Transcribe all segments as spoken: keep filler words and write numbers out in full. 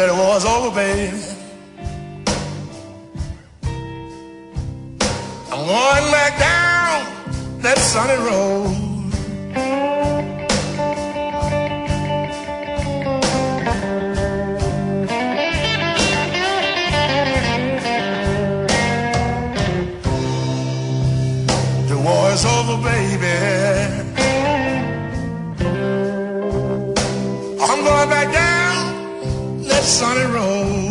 that it was over, baby. I'm going back down that sunny road. The war is over, baby. I'm going back down that sunny road.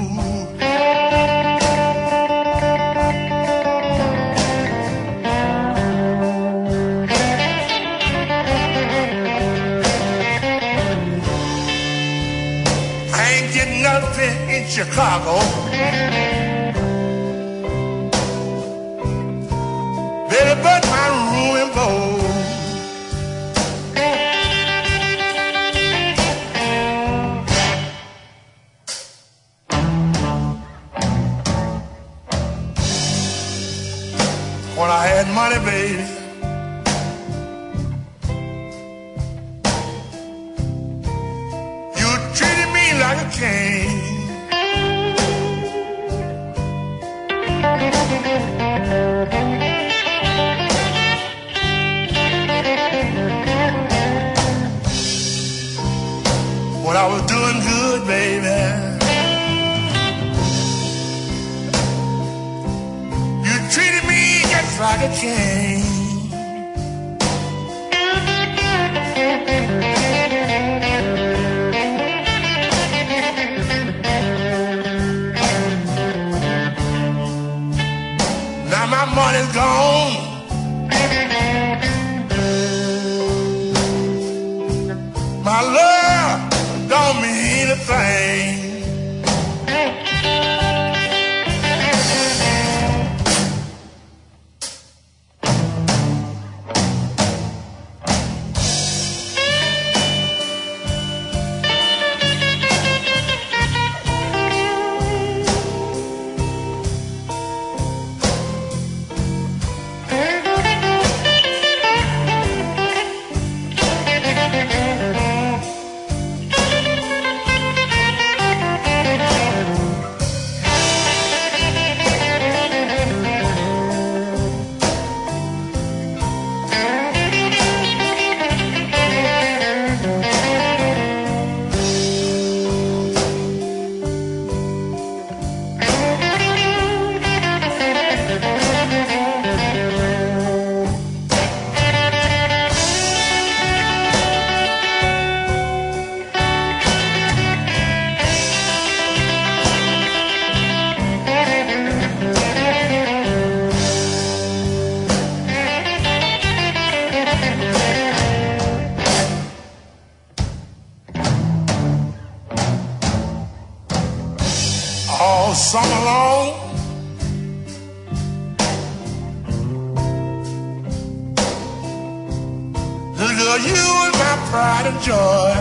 I ain't getting nothing in Chicago. Better but my room and board. When I had money, baby, you treated me like a king. When I was doing good, baby, you treated me just like a king. Now my money's gone. My love don't mean a thing. All summer long, little girl, you was my pride and joy.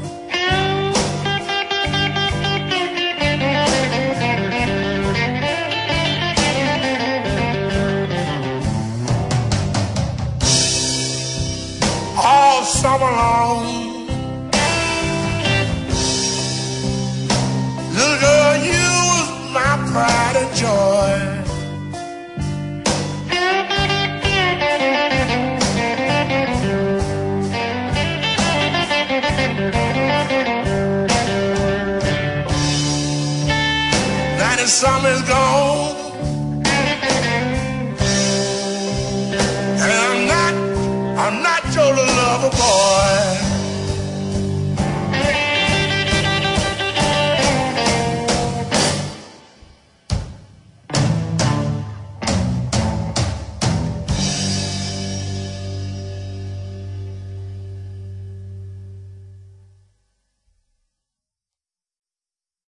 All summer long, little girl, you was my pride and joy. Now the summer's gone.